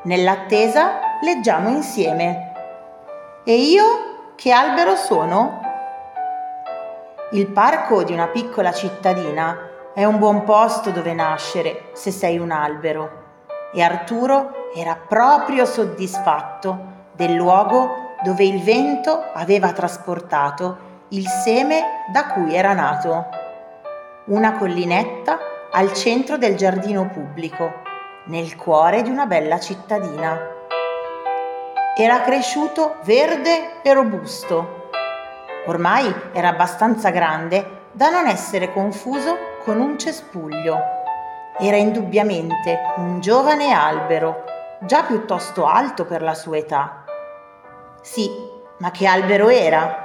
Nell'attesa leggiamo insieme. E io che albero sono? Il parco di una piccola cittadina è un buon posto dove nascere se sei un albero. E Arturo era proprio soddisfatto del luogo dove il vento aveva trasportato il seme da cui era nato. Una collinetta al centro del giardino pubblico, nel cuore di una bella cittadina. Era cresciuto verde e robusto. Ormai era abbastanza grande da non essere confuso con un cespuglio. Era indubbiamente un giovane albero, già piuttosto alto per la sua età. Sì, ma che albero era?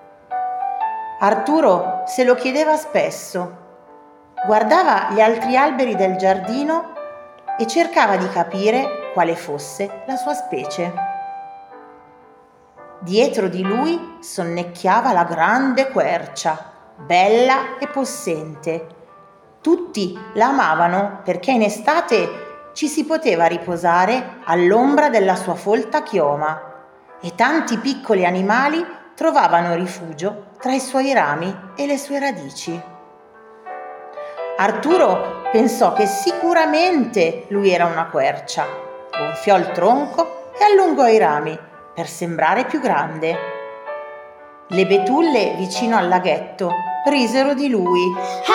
Arturo se lo chiedeva spesso. Guardava gli altri alberi del giardino e cercava di capire quale fosse la sua specie. Dietro di lui sonnecchiava la grande quercia, bella e possente. Tutti la amavano perché in estate ci si poteva riposare all'ombra della sua folta chioma e tanti piccoli animali trovavano rifugio tra i suoi rami e le sue radici. Arturo pensò che sicuramente lui era una quercia, gonfiò il tronco e allungò i rami per sembrare più grande. Le betulle vicino al laghetto risero di lui.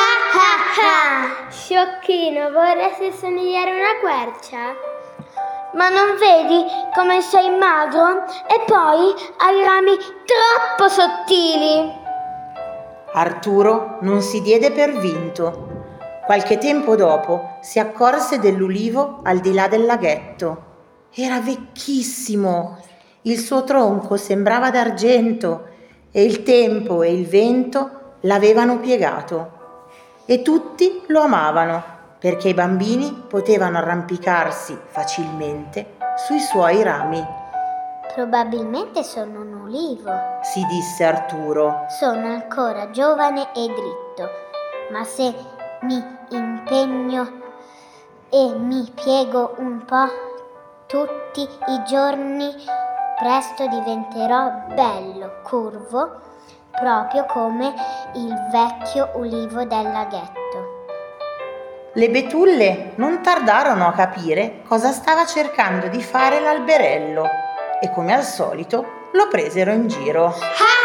Sciocchino, vorresti somigliare a una quercia? Ma non vedi come sei magro? E poi hai rami troppo sottili. Arturo non si diede per vinto. Qualche tempo dopo si accorse dell'ulivo al di là del laghetto. Era vecchissimo. Il suo tronco sembrava d'argento e il tempo e il vento l'avevano piegato. E tutti lo amavano perché i bambini potevano arrampicarsi facilmente sui suoi rami. Probabilmente sono un ulivo, si disse Arturo. Sono ancora giovane e dritto, ma se mi impegno e mi piego un po' tutti i giorni, presto diventerò bello, curvo, proprio come il vecchio ulivo del laghetto. Le betulle non tardarono a capire cosa stava cercando di fare l'alberello e come al solito lo presero in giro.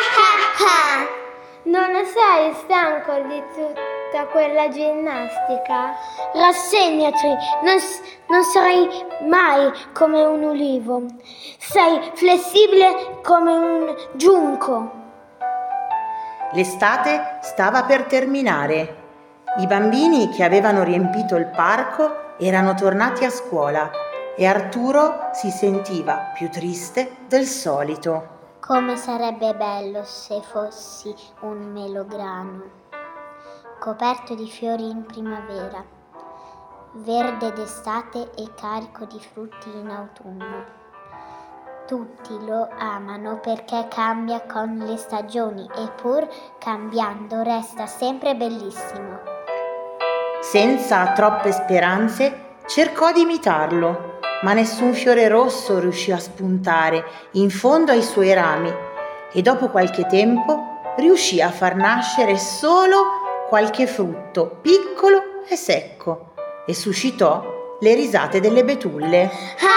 Non ne sei stanco di tutta quella ginnastica? Rassegnati, non sarai mai come un ulivo. Sei flessibile come un giunco. L'estate stava per terminare. I bambini che avevano riempito il parco erano tornati a scuola e Arturo si sentiva più triste del solito. Come sarebbe bello se fossi un melograno, coperto di fiori in primavera, verde d'estate e carico di frutti in autunno. Tutti lo amano perché cambia con le stagioni e pur cambiando resta sempre bellissimo. Senza troppe speranze cercò di imitarlo, ma nessun fiore rosso riuscì a spuntare in fondo ai suoi rami e dopo qualche tempo riuscì a far nascere solo qualche frutto piccolo e secco e suscitò le risate delle betulle.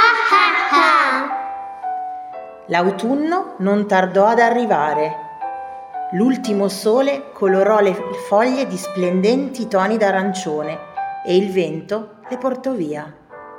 L'autunno non tardò ad arrivare. L'ultimo sole colorò le foglie di splendenti toni d'arancione e il vento le portò via.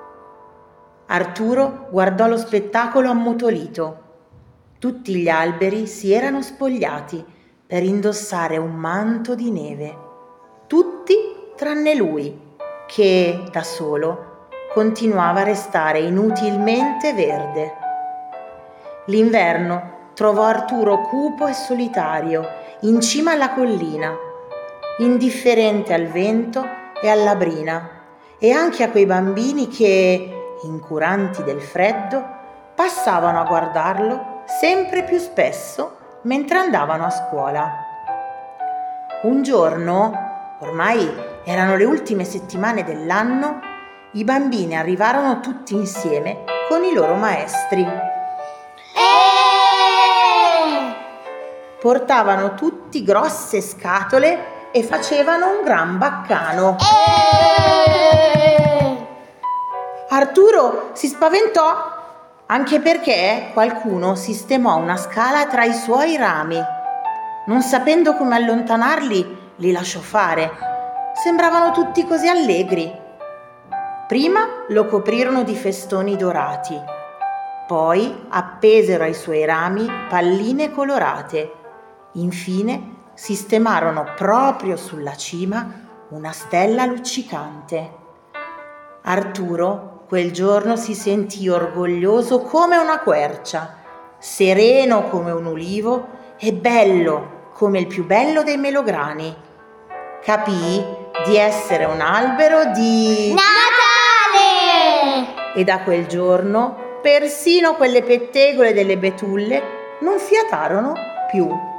Arturo guardò lo spettacolo ammutolito. Tutti gli alberi si erano spogliati per indossare un manto di neve. Tutti tranne lui, che da solo continuava a restare inutilmente verde. L'inverno trovò Arturo cupo e solitario in cima alla collina, indifferente al vento e alla brina e anche a quei bambini che, incuranti del freddo, passavano a guardarlo sempre più spesso mentre andavano a scuola. Un giorno, ormai erano le ultime settimane dell'anno, i bambini arrivarono tutti insieme con i loro maestri. Portavano tutti grosse scatole e facevano un gran baccano. Arturo si spaventò, anche perché qualcuno sistemò una scala tra i suoi rami. Non sapendo come allontanarli, li lasciò fare. Sembravano tutti così allegri. Prima lo coprirono di festoni dorati, poi appesero ai suoi rami palline colorate. Infine sistemarono proprio sulla cima una stella luccicante. Arturo quel giorno si sentì orgoglioso come una quercia, sereno come un ulivo e bello come il più bello dei melograni. Capì di essere un albero di Natale! E da quel giorno persino quelle pettegole delle betulle non fiatarono più.